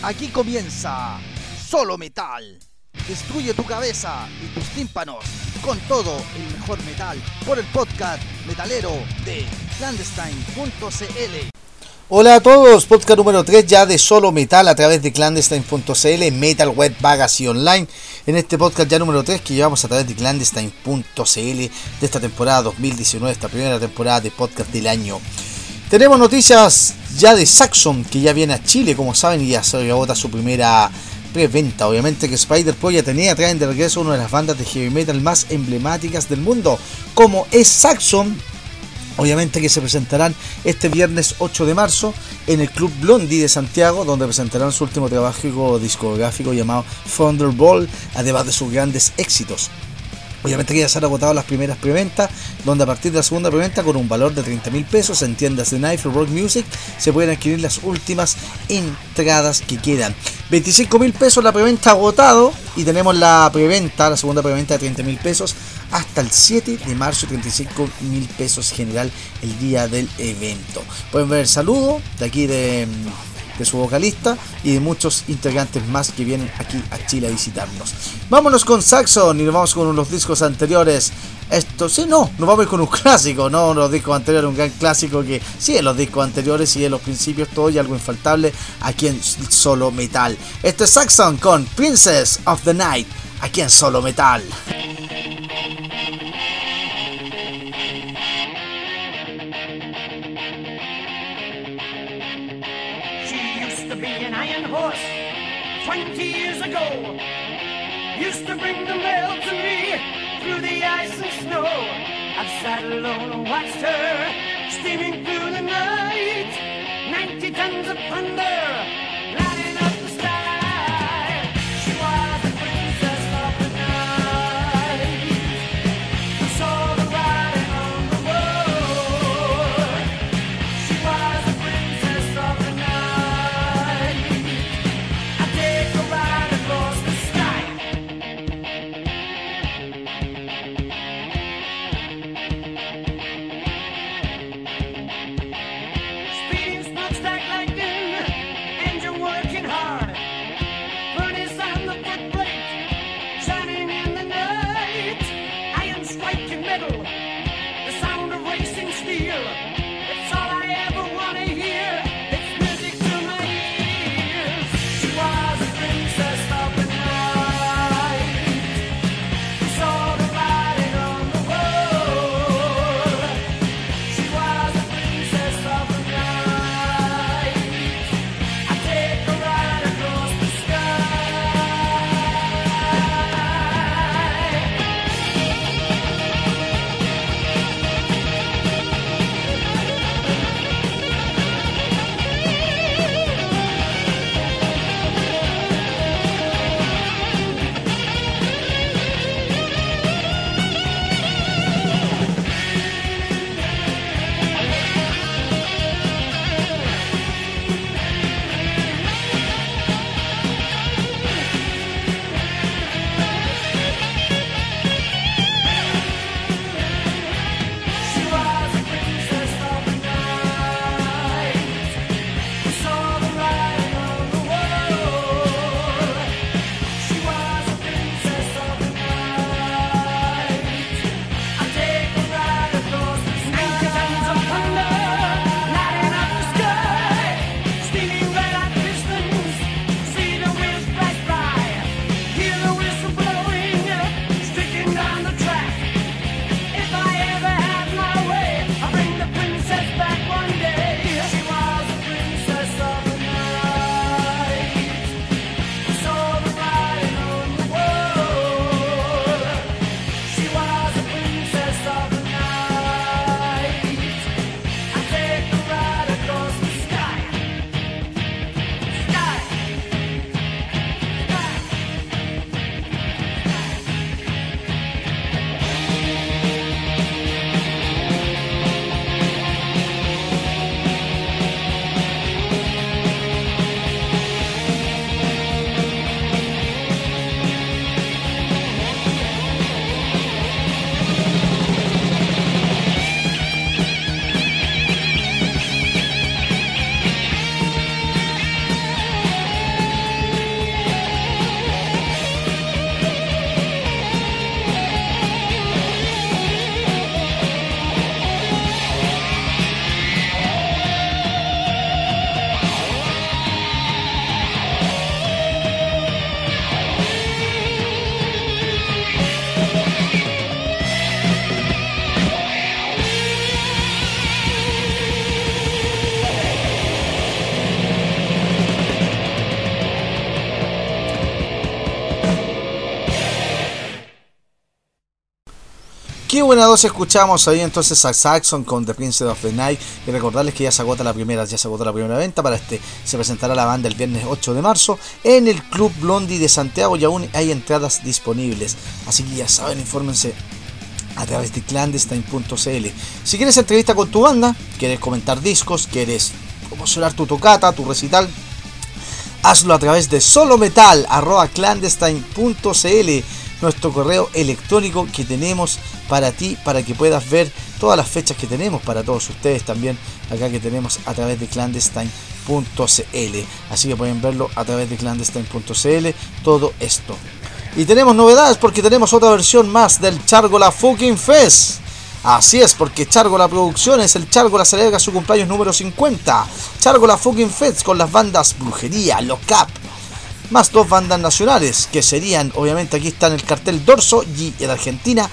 Aquí comienza Solo Metal. Destruye tu cabeza y tus tímpanos con todo el mejor metal por el podcast metalero de Clandestine.cl. Hola a todos, podcast número 3 ya de Solo Metal a través de Clandestine.cl, Metal Web Magazine Online. En este podcast ya número 3 que llevamos a través de Clandestine.cl de esta temporada 2019, esta primera temporada de podcast del año. Tenemos noticias ya de Saxon, que ya viene a Chile, como saben, y ya se agota su primera preventa. Obviamente que Spider Polla traen de regreso una de las bandas de heavy metal más emblemáticas del mundo, como es Saxon. Obviamente que se presentarán este viernes 8 de marzo en el Club Blondie de Santiago, donde presentarán su último trabajo discográfico llamado Thunderbolt, además de sus grandes éxitos. Obviamente que ya se han agotado las primeras preventas, donde a partir de la segunda preventa, con un valor de 30.000 pesos en tiendas de Knife Rock Music, se pueden adquirir las últimas entradas que quedan. 25.000 pesos la preventa agotado, y tenemos la segunda preventa de 30.000 pesos hasta el 7 de marzo, 35.000 pesos general el día del evento. Pueden ver el saludo de aquí de su vocalista y de muchos integrantes más que vienen aquí a Chile a visitarnos. Vámonos con Saxon y nos vamos con los discos anteriores. Nos vamos a ir con un clásico, no los discos anteriores, un gran clásico que sí, en los discos anteriores y en los principios todo y algo infaltable aquí en Solo Metal. Este es Saxon con Princess of the Night aquí en Solo Metal. Horse 20 years ago used to bring the mail to me through the ice and snow. I've sat alone and watched her steaming through the night. 90 tons of thunder lighting up the sky. She was the princess of the night who saw the writing on the wall. She was the princess of the night. Qué buena dosis escuchamos ahí entonces a Saxon con The Prince of the Night. Y recordarles que ya se agota la primera venta. Para se presentará la banda el viernes 8 de marzo en el Club Blondie de Santiago y aún hay entradas disponibles. Así que ya saben, infórmense a través de clandestine.cl. Si quieres entrevista con tu banda, quieres comentar discos, quieres promocionar tu tocata, tu recital, hazlo a través de solometal@clandestine.cl, nuestro correo electrónico que tenemos para ti, para que puedas ver todas las fechas que tenemos para todos ustedes también acá que tenemos a través de clandestine.cl. Así que pueden verlo a través de clandestine.cl todo esto. Y tenemos novedades porque tenemos otra versión más del Chargola Fucking Fest. Así es, porque Chargola Producciones, el Chargola celebra su cumpleaños número 50. Chargola Fucking Fest con las bandas Brujería, Locap, más 2 bandas nacionales, que serían, obviamente aquí está en el cartel Dorso y en Argentina,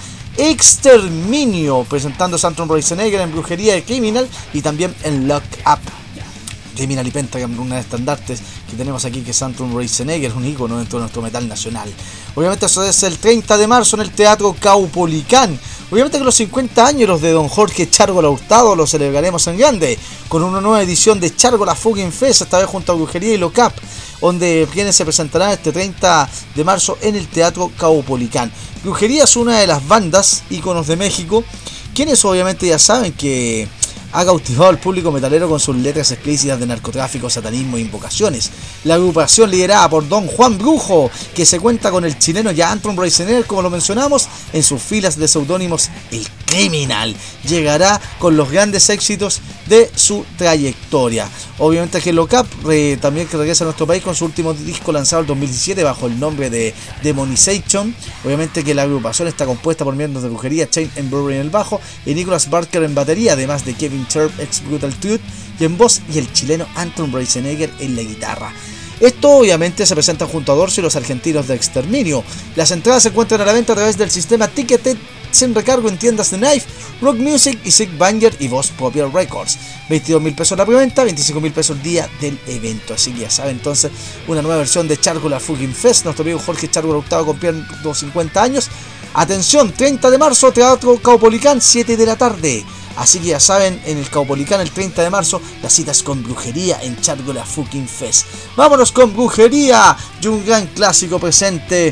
Exterminio, presentando Sanctum Reisenegger en Brujería y Criminal, y también en Lock Up. Criminal y Pentagram, una de estandartes que tenemos aquí, que es Sanctum Reisenegger, un ícono dentro de nuestro metal nacional. Obviamente eso es el 30 de marzo en el Teatro Caupolicán. Obviamente que los 50 años de don Jorge Chargola Hurtado los celebraremos en grande, con una nueva edición de Chargola Fucking Fest, esta vez junto a Brujería y Locap, donde quienes se presentarán este 30 de marzo en el Teatro Caupolicán. Brujería es una de las bandas íconos de México, quienes obviamente ya saben que ha cautivado al público metalero con sus letras explícitas de narcotráfico, satanismo e invocaciones. La agrupación liderada por Don Juan Brujo, que se cuenta con el chileno Sanctum Reisenegger, como lo mencionamos, en sus filas de seudónimos El Criminal, llegará con los grandes éxitos de su trayectoria. Obviamente que Locap también que regresa a nuestro país con su último disco lanzado en 2017 bajo el nombre de Demonization. Obviamente que la agrupación está compuesta por miembros de Brujería, Shane Embury en el bajo y Nicholas Barker en batería, además de Kevin Sharp ex Brutal Truth y en voz, y el chileno Sanctum Reisenegger en la guitarra. Esto obviamente se presenta junto a Dorso y los argentinos de Exterminio. Las entradas se encuentran a la venta a través del sistema Ticketed sin recargo en tiendas de Knife, Rock Music y Sick Banger y Voz Popular Records. 22.000 pesos la preventa, 25.000 pesos el día del evento. Así que ya saben, entonces, una nueva versión de Chargola Fucking Fest. Nuestro amigo Jorge Chargola Hurtado cumpliendo 50 años. Atención, 30 de marzo, Teatro Caupolicán, 7 de la tarde. Así que ya saben, en el Caupolicán el 30 de marzo, las citas con Brujería en Chargola Fucking Fest. Vámonos con Brujería y un gran clásico presente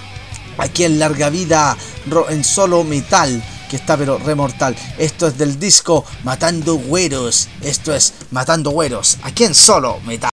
aquí en Larga Vida en Solo Metal, que está pero remortal. Esto es del disco Matando Güeros. Esto es Matando Güeros, aquí en Solo Metal.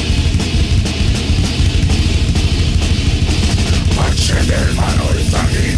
Del mano y sangre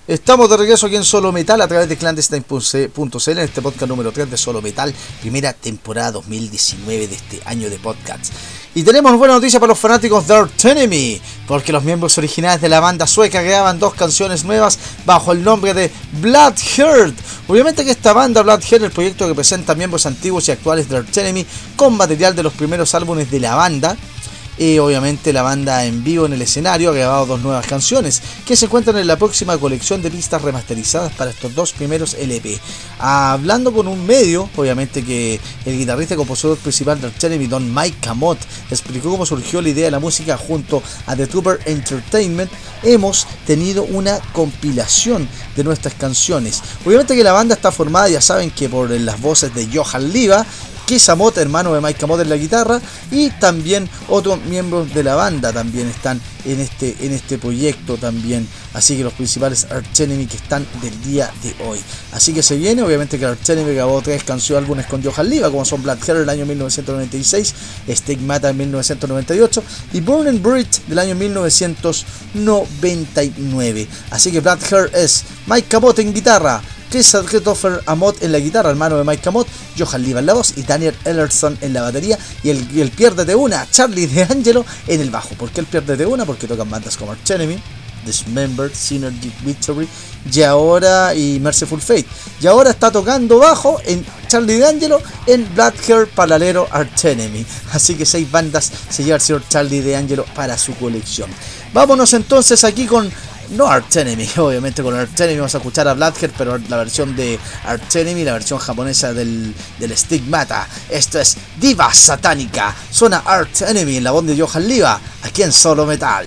Estamos de regreso aquí en Solo Metal a través de Clandestine.cl en este podcast número 3 de Solo Metal, primera temporada 2019 de este año de podcasts. Y tenemos buena noticia para los fanáticos de Arch Enemy, porque los miembros originales de la banda sueca graban 2 canciones nuevas bajo el nombre de Bloodheart. Obviamente que esta banda Bloodheart, el proyecto que presenta miembros antiguos y actuales de Arch Enemy con material de los primeros álbumes de la banda. Obviamente la banda en vivo en el escenario ha grabado 2 nuevas canciones que se encuentran en la próxima colección de pistas remasterizadas para estos 2 primeros LP. Hablando con un medio, obviamente que el guitarrista y compositor principal de Arch Enemy, Don Mike Camot, explicó cómo surgió la idea de la música junto a The Trooper Entertainment. Hemos tenido una compilación de nuestras canciones. Obviamente que la banda está formada, ya saben, que por las voces de Johan Liva, Keith Amott, hermano de Mike Amott en la guitarra, y también otros miembros de la banda también están en este proyecto también, así que los principales Arch Enemy que están del día de hoy. Así que se viene, obviamente que Arch Enemy grabó 3 álbumes con Johan Liva, como son Bloodheart del año 1996, Stigmata en 1998 y Burn and Bridge del año 1999. Así que Bloodheart es Mike Amott en guitarra, Christopher Amott en la guitarra, hermano de Mike Amott, Johan Liva en la voz y Daniel Ellerson en la batería, y el piérdete una, Charlie DeAngelo en el bajo. ¿Por qué el piérdete una? Porque tocan bandas como Arch Enemy, Dismembered, Synergy, Victory y Merciful Fate, y ahora está tocando bajo en Charlie DeAngelo en Bloodheart paralelo Arch Enemy. Así que 6 bandas se lleva el señor Charlie DeAngelo para su colección. Vámonos entonces aquí con no Arch Enemy, obviamente con Arch Enemy vamos a escuchar a Bloodheart, pero la versión de Arch Enemy, la versión japonesa del Stigmata. Esto es Diva Satánica, suena Arch Enemy en la voz de Johan Liva, aquí en Solo Metal.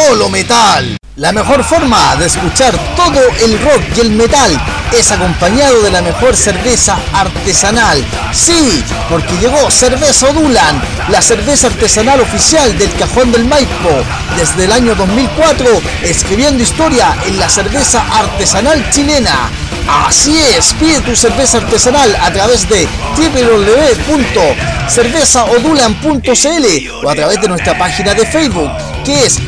Solo Metal. La mejor forma de escuchar todo el rock y el metal es acompañado de la mejor cerveza artesanal. Sí, porque llegó Cerveza Odulan, la cerveza artesanal oficial del Cajón del Maipo, desde el año 2004, escribiendo historia en la cerveza artesanal chilena. Así es, pide tu cerveza artesanal a través de www.cervezaodulan.cl o a través de nuestra página de Facebook, que es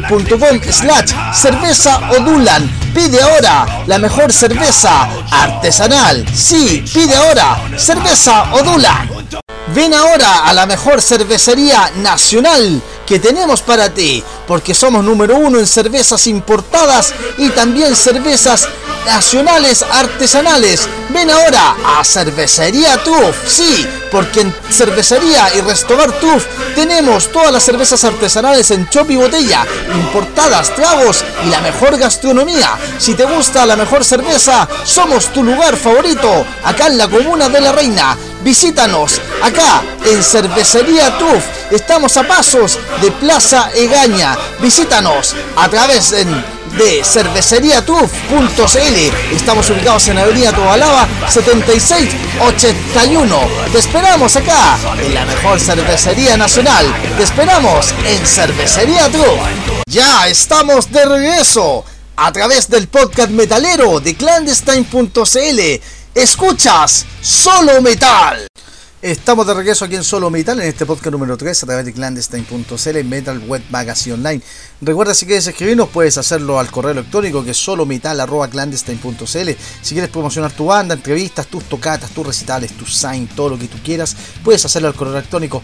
facebook.com/cervezaodulan. Pide ahora la mejor cerveza artesanal. Sí, pide ahora Cerveza Odulan. Ven ahora a la mejor cervecería nacional que tenemos para ti, porque somos número 1 en cervezas importadas y también cervezas nacionales artesanales. Ven ahora a Cervecería Truff. Sí, porque en Cervecería y Restaurant Truff tenemos todas las cervezas artesanales en chop y botella, importadas, tragos y la mejor gastronomía. Si te gusta la mejor cerveza, somos tu lugar favorito, acá en la comuna de La Reina. Visítanos acá en Cervecería Truff. Estamos a pasos de Plaza Egaña. Visítanos a través de cerveceriatruff.cl. Estamos ubicados en Avenida Tobalaba 7681. Te esperamos acá en la mejor cervecería nacional. Te esperamos en Cervecería Truff. Ya estamos de regreso a través del podcast metalero de clandestine.cl. Escuchas Solo Metal. Estamos de regreso aquí en Solo Metal, en este podcast número 3 a través de clandestine.cl, Metal Web Magazine Online. Recuerda, si quieres escribirnos puedes hacerlo al correo electrónico, que es solometal@clandestine.cl. Si quieres promocionar tu banda, entrevistas, tus tocatas, tus recitales, tus sign, todo lo que tú quieras, puedes hacerlo al correo electrónico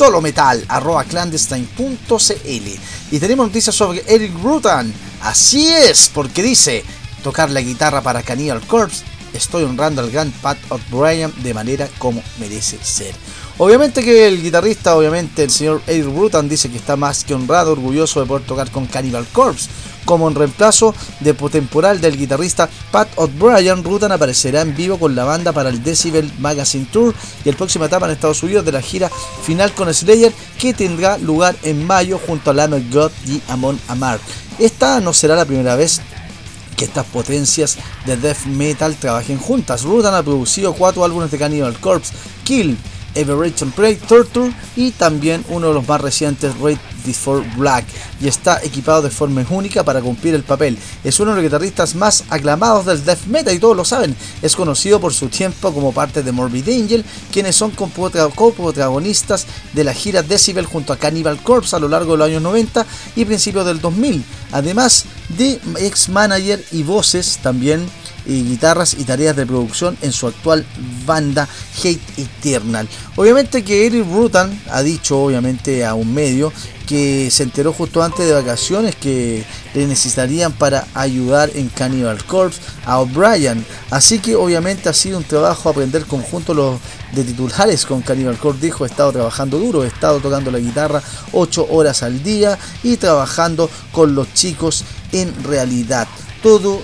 solometal@clandestine.cl. Y tenemos noticias sobre Eric Rutan. Así es, porque dice: tocar la guitarra para Cannibal Corpse. Estoy honrando al gran Pat O'Brien de manera como merece ser. Obviamente que el guitarrista, el señor Eric Rutan, dice que está más que honrado, orgulloso de poder tocar con Cannibal Corpse. Como en reemplazo de temporal del guitarrista Pat O'Brien, Rutan aparecerá en vivo con la banda para el Decibel Magazine Tour y el próxima etapa en Estados Unidos de la gira final con Slayer, que tendrá lugar en mayo junto a Lamb of God y Amon Amarth. Esta no será la primera vez que estas potencias de death metal trabajen juntas. Rutan ha producido 4 álbumes de Cannibal Corpse: Kill, Aberration Prey, Torture y también uno de los más recientes, Raid Before Black, y está equipado de forma única para cumplir el papel. Es uno de los guitarristas más aclamados del death metal y todos lo saben. Es conocido por su tiempo como parte de Morbid Angel, quienes son coprotagonistas de la gira Decibel junto a Cannibal Corpse a lo largo de los años 90 y principios del 2000, además de ex manager y voces también, y guitarras y tareas de producción en su actual banda Hate Eternal. Obviamente que Eric Rutan ha dicho, obviamente, a un medio que se enteró justo antes de vacaciones que le necesitarían para ayudar en Cannibal Corpse a O'Brien. Así que obviamente ha sido un trabajo aprender conjunto de titulares con Cannibal Corpse. Dijo: he estado trabajando duro, he estado tocando la guitarra 8 horas al día y trabajando con los chicos en realidad. Todo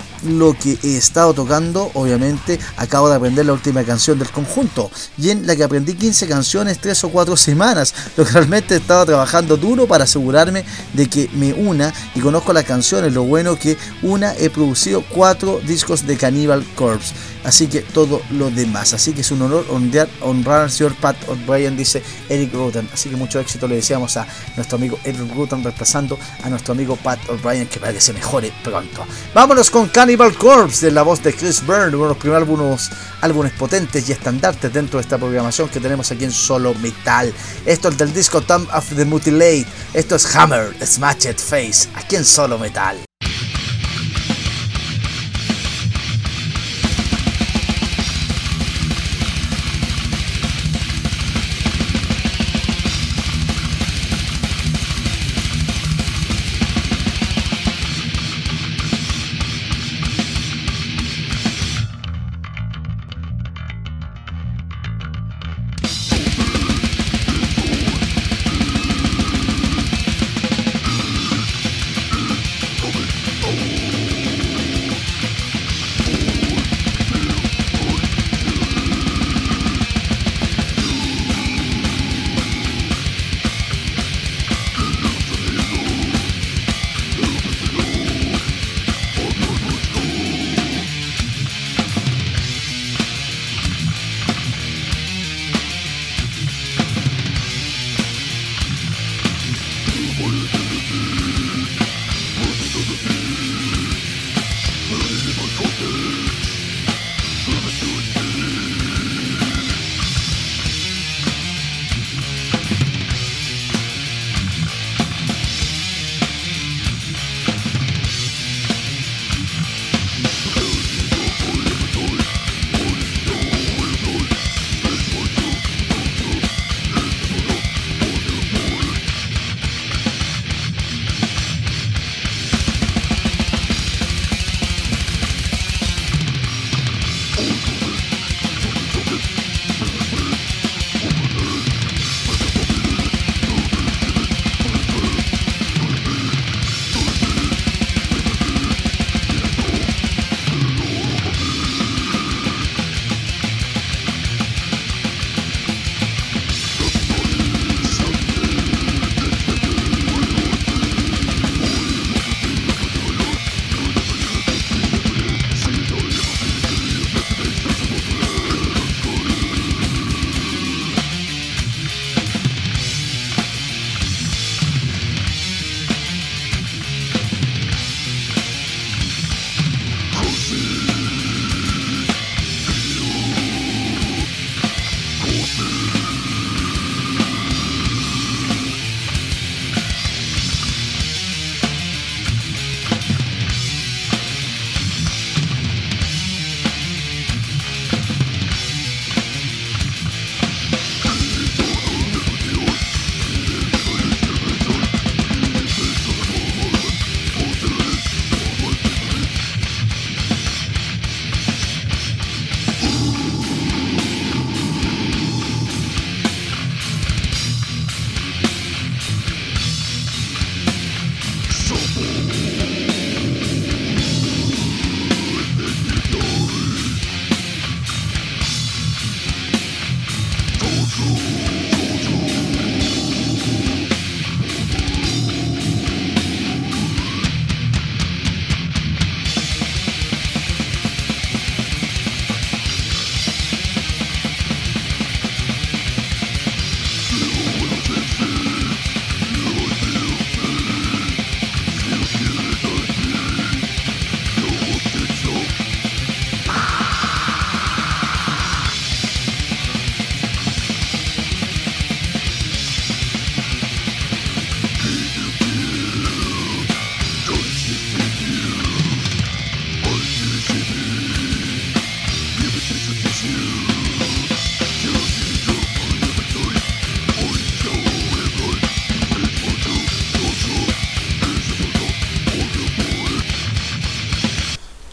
lo que he estado tocando, obviamente acabo de aprender la última canción del conjunto, y en la que aprendí 15 canciones 3 o 4 semanas, lo que realmente he estado trabajando duro para asegurarme de que me una y conozco las canciones. Lo bueno que he producido 4 discos de Cannibal Corpse, así que todo lo demás, así que es un honor honrar al señor Pat O'Brien, dice Eric Rutan. Así que mucho éxito le deseamos a nuestro amigo Eric Rutan, reemplazando a nuestro amigo Pat O'Brien, que para que se mejore pronto. Vámonos con Cannibal Corpse, de la voz de Chris Byrne, uno de los primeros álbumes potentes y estandartes dentro de esta programación que tenemos aquí en Solo Metal. Esto es del disco Tomb of the Mutilate. Esto es Hammer, Smashed Face, aquí en Solo Metal.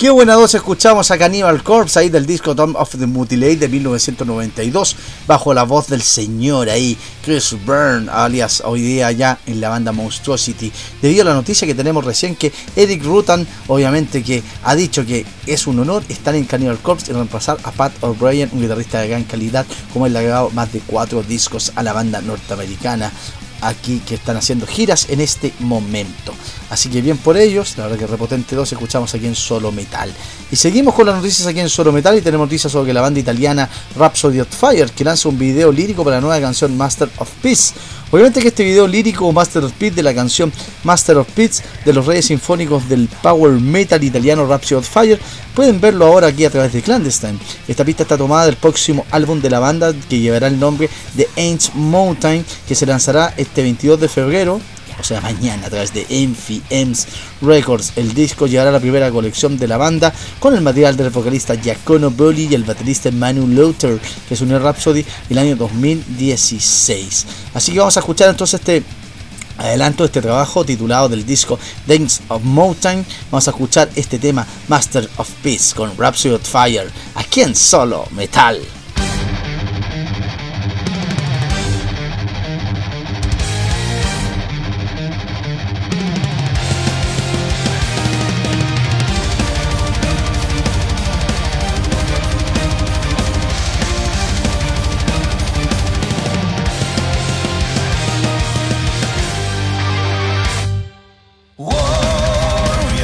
Qué buena voz escuchamos a Cannibal Corpse ahí del disco Tomb of the Mutilate de 1992, bajo la voz del señor ahí, Chris Byrne, alias hoy día ya en la banda Monstrosity, debido a la noticia que tenemos recién que Eric Rutan, obviamente que ha dicho que es un honor estar en Cannibal Corpse y reemplazar a Pat O'Brien, un guitarrista de gran calidad, como él le ha grabado más de 4 discos a la banda norteamericana, aquí que están haciendo giras en este momento. Así que bien por ellos, la verdad que Repotente 2 escuchamos aquí en Solo Metal. Y seguimos con las noticias aquí en Solo Metal y tenemos noticias sobre que la banda italiana Rhapsody of Fire, que lanza un video lírico para la nueva canción Master of Peace. Obviamente que este video lírico Master of Peace de la canción Master of Peace de los Reyes Sinfónicos del Power Metal italiano Rhapsody of Fire, pueden verlo ahora aquí a través de Clandestine. Esta pista está tomada del próximo álbum de la banda que llevará el nombre de Ancient Mountain, que se lanzará este 22 de febrero, o sea mañana, a través de Ems Records. El disco llevará la primera colección de la banda con el material del vocalista Giacomo Bolli y el baterista Manu Lauter, que se unió a Rhapsody el año 2016. Así que vamos a escuchar entonces este adelanto de este trabajo titulado del disco Dance of Mountain. Vamos a escuchar este tema Master of Peace con Rhapsody of Fire aquí en Solo Metal.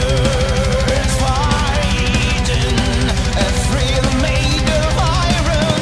Warriors fighting, a thrill made of iron.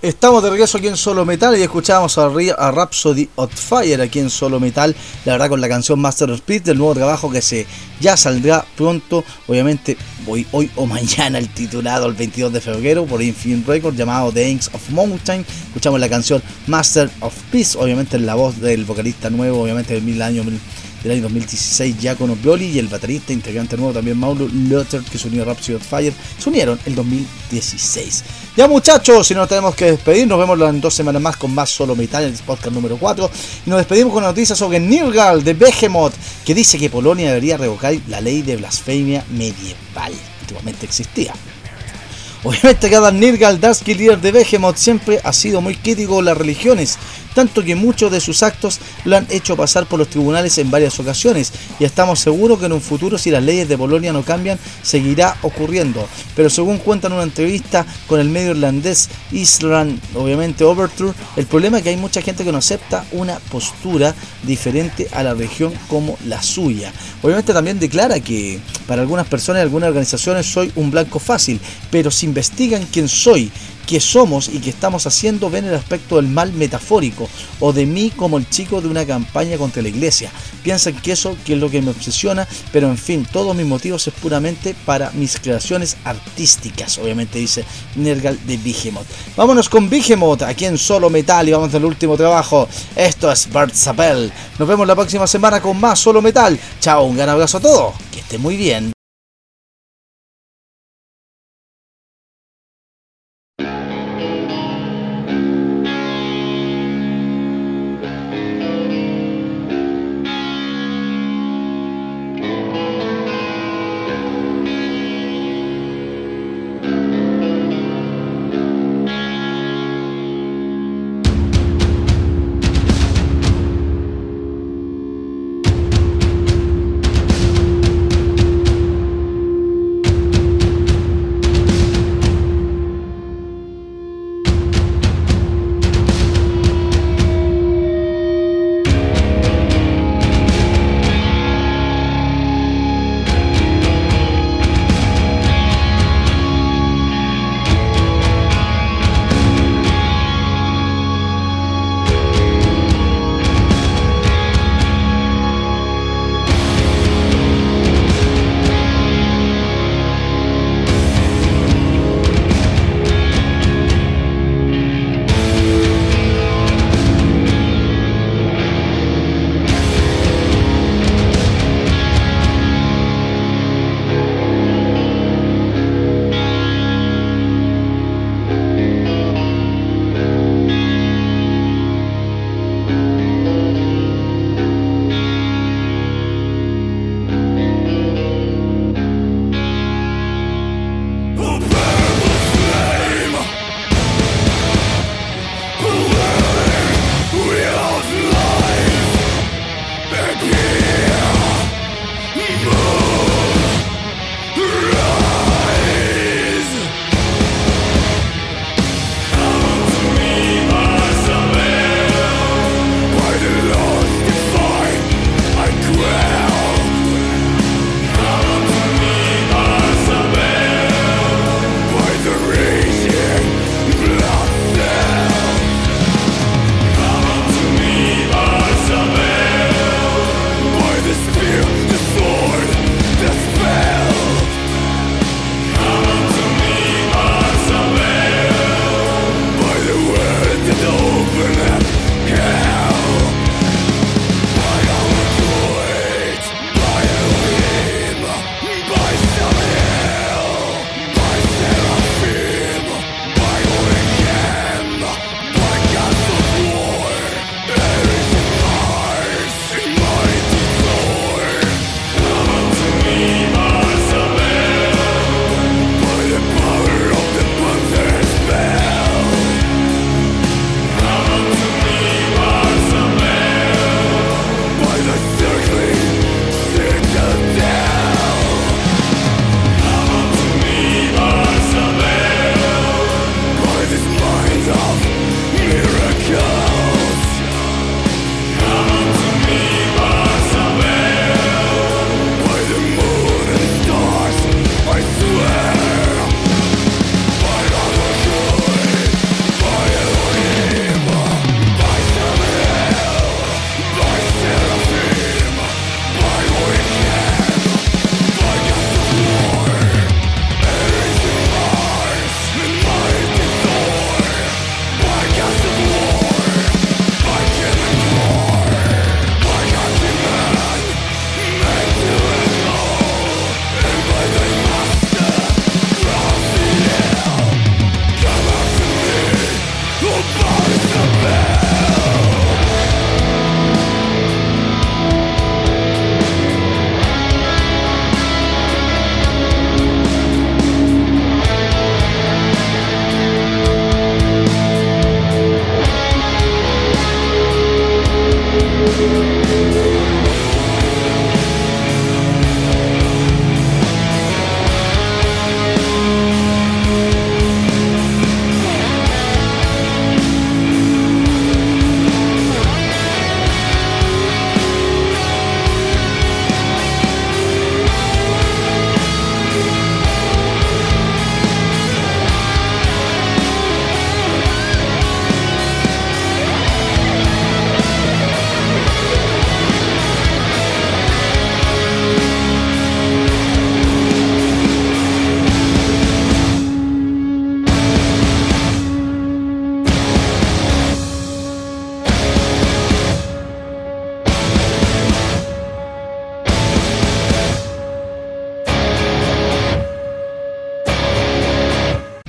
Estamos de regreso aquí en Solo Metal y escuchábamos a Rhapsody of Fire aquí en Solo Metal, la verdad con la canción Master of Speed del nuevo trabajo que ya saldrá pronto, obviamente hoy o mañana, el titulado el 22 de febrero por Infinite Records, llamado The Ends of Mountain. Escuchamos la canción Master of Peace, obviamente en la voz del vocalista nuevo, obviamente del año 2016, Giacomo Violi, y el baterista integrante nuevo también Mauro Luther, que se unió a Rhapsody of Fire, se unieron el 2016. Ya muchachos, si nos tenemos que despedir, nos vemos en 2 semanas más con más Solo Metal, en el podcast número 4, y nos despedimos con una noticia sobre Nirgal de Behemoth, que dice que Polonia debería revocar la ley de blasfemia medieval, antiguamente existía. Obviamente que Adam Nirgal, Darsky, líder de Behemoth, siempre ha sido muy crítico con las religiones, tanto que muchos de sus actos lo han hecho pasar por los tribunales en varias ocasiones, y estamos seguros que en un futuro, si las leyes de Polonia no cambian, seguirá ocurriendo. Pero según cuenta en una entrevista con el medio irlandés Island, obviamente Overture, el problema es que hay mucha gente que no acepta una postura diferente a la religión como la suya. Obviamente también declara que para algunas personas y algunas organizaciones soy un blanco fácil, pero si investigan quién soy, qué somos y qué estamos haciendo, ven el aspecto del mal metafórico, o de mí como el chico de una campaña contra la iglesia. Piensan que eso que es lo que me obsesiona, pero en fin, todos mis motivos es puramente para mis creaciones artísticas, obviamente dice Nirgal de Behemoth. Vámonos con Behemoth aquí en Solo Metal y vamos al último trabajo. Esto es Bird's Appel. Nos vemos la próxima semana con más Solo Metal. Chao, un gran abrazo a todos, que estén muy bien.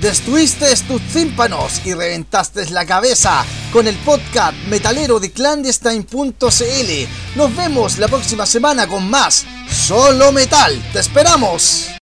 destruiste tus tímpanos y reventaste la cabeza con el podcast metalero de Clandestine.cl. Nos vemos la próxima semana con más Solo Metal. ¡Te esperamos!